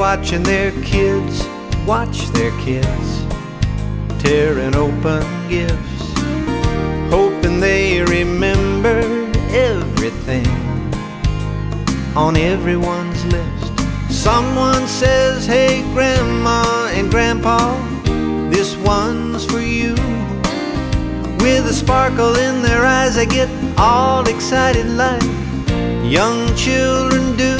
watching their kids watch their kids tearing open gifts, hoping they remember everything on everyone's list. Someone says, hey Grandma and Grandpa, this one's for you. With a sparkle in their eyes, they get all excited like young children do.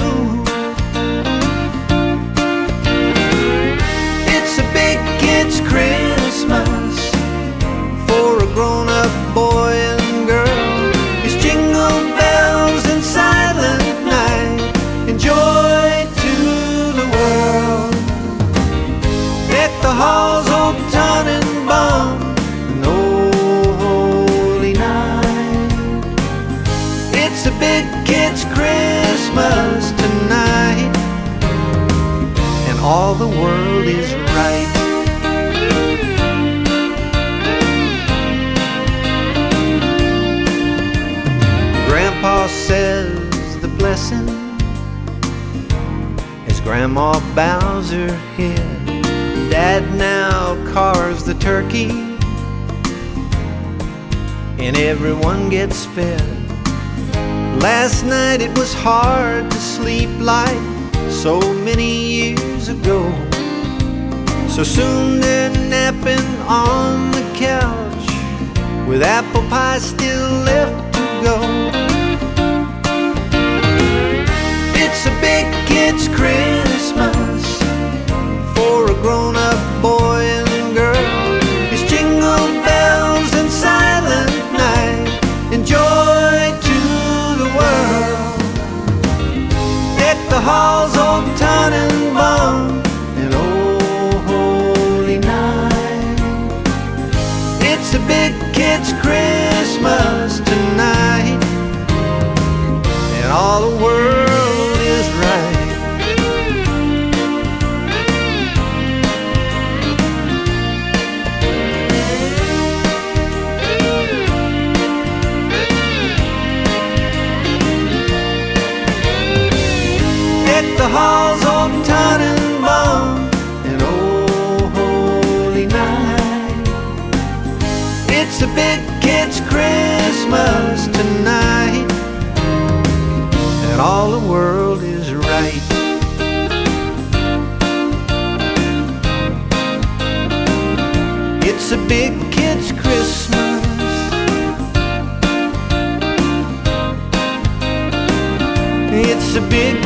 It's a big kid's Christmas for a grown-up boy and girl. It's jingle bells and silent night and joy to the world. Deck the halls, Old Tannenbaum, and oh holy night. It's a big kid's Christmas tonight, and all the world is right. Grandpa says the blessing as Grandma bows her head. Dad now carves the turkey and everyone gets fed. Last night it was hard to sleep like so many years ago. So soon they're napping on the couch with apple pie still left to go. It's a big kid's Christmas for a grown-up boy and girl. It's jingle bells and silent night and joy to the world. Deck the halls, Old Tannenbaum, and oh holy night. It's a big kid's Christmas tonight, and all the world is right. The halls, Old Tannenbaum, and oh holy night. It's a big kid's Christmas tonight, and all the world is right. It's a big kid's Christmas. It's a big